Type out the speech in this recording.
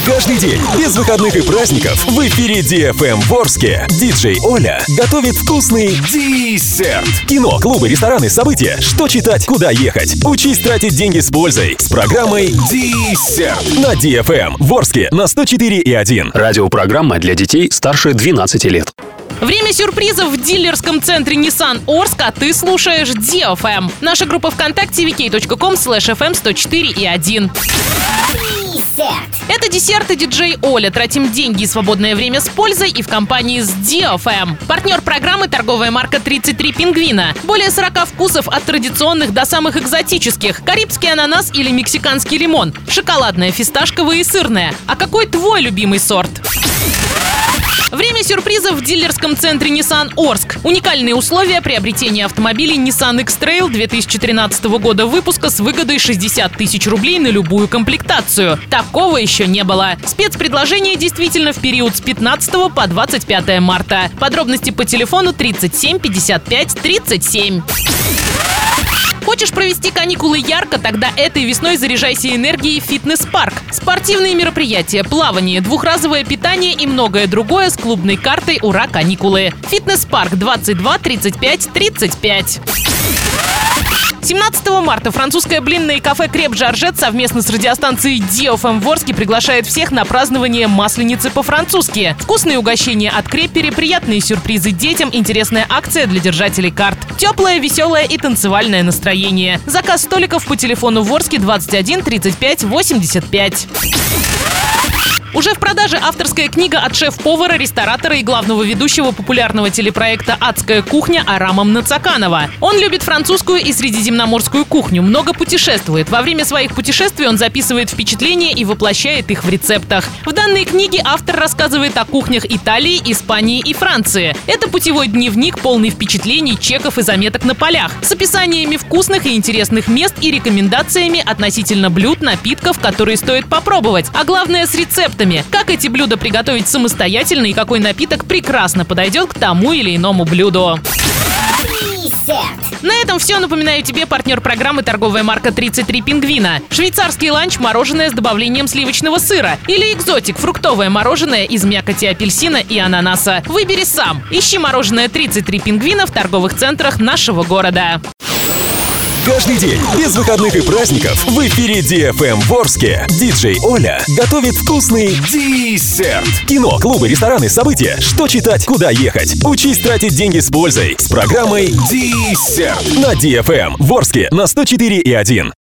Каждый день, без выходных и праздников, в эфире DFM в Орске. Диджей Оля готовит вкусный десерт. Кино, клубы, рестораны, события. Что читать, куда ехать. Учись тратить деньги с пользой. С программой Десерт на DFM в Орске на 104,1. Радиопрограмма для детей старше 12 лет. Время сюрпризов в дилерском центре Nissan Орск, а ты слушаешь DFM. Наша группа ВКонтакте vk.com/fm104,1. Это десерт и диджей Оля. Тратим деньги и свободное время с пользой и в компании с DFM. Партнер программы — торговая марка 33 Пингвина. Более 40 вкусов от традиционных до самых экзотических. Карибский ананас или мексиканский лимон. Шоколадное, фисташковое и сырное. А какой твой любимый сорт? Время сюрпризов в дилерском центре Nissan Орск. Уникальные условия приобретения автомобилей Nissan X-Trail 2013 года выпуска с выгодой 60 тысяч рублей на любую комплектацию. Такого еще не было. Спецпредложение действительно в период с 15 по 25 марта. Подробности по телефону 37 55 37. Хочешь провести каникулы ярко? Тогда этой весной заряжайся энергией в фитнес-парк. Спортивные мероприятия, плавание, двухразовое питание и многое другое с клубной картой «Ура, каникулы». Фитнес-парк 22 35 35. 17 марта французское блинное кафе «Креп Жоржет» совместно с радиостанцией DFM в Орске приглашает всех на празднование Масленицы по-французски. Вкусные угощения от Крепери, приятные сюрпризы детям, интересная акция для держателей карт. Теплое, веселое и танцевальное настроение. Заказ столиков по телефону в Орске 21 35 85. Уже в продаже авторская книга от шеф-повара, ресторатора и главного ведущего популярного телепроекта «Адская кухня» Арама Мнацаканова. Он любит французскую и средиземноморскую кухню, много путешествует. Во время своих путешествий он записывает впечатления и воплощает их в рецептах. В данной книге автор рассказывает о кухнях Италии, Испании и Франции. Это путевой дневник, полный впечатлений, чеков и заметок на полях, с описаниями вкусных и интересных мест и рекомендациями относительно блюд, напитков, которые стоит попробовать, а главное с рецептами. Как эти блюда приготовить самостоятельно и какой напиток прекрасно подойдет к тому или иному блюду. На этом все. Напоминаю тебе партнер программы — торговая марка 33 Пингвина. Швейцарский ланч, мороженое с добавлением сливочного сыра. Или экзотик, фруктовое мороженое из мякоти апельсина и ананаса. Выбери сам. Ищи мороженое 33 Пингвина в торговых центрах нашего города. Каждый день, без выходных и праздников, в эфире DFM в Орске. Диджей Оля готовит вкусный десерт. Кино, клубы, рестораны, события. Что читать, куда ехать. Учись тратить деньги с пользой. С программой Десерт на DFM в Орске на 104,1.